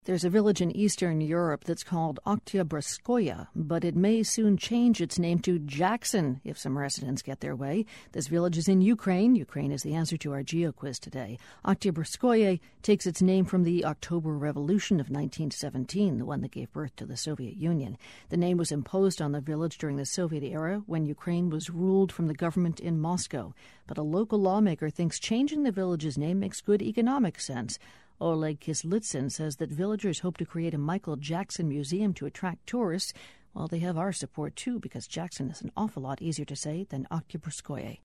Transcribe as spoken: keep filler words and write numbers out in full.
There's a village in Eastern Europe that's called Oktyabrskoye, but it may soon change its name to Jackson if some residents get their way. This village is in Ukraine. Ukraine is the answer to our Geo quiz today. Oktyabrskoye takes its name from the October Revolution of nineteen seventeen, the one that gave birth to the Soviet Union. The name was imposed on the village during the Soviet era when Ukraine was ruled from the government in Moscow. But a local lawmaker thinks changing the village's name makes good economic sense. Oleg Kislitsyn says that villagers hope to create a Michael Jackson museum to attract tourists. Well, they have our support, too, because Jackson is an awful lot easier to say than Oktyabrskoye.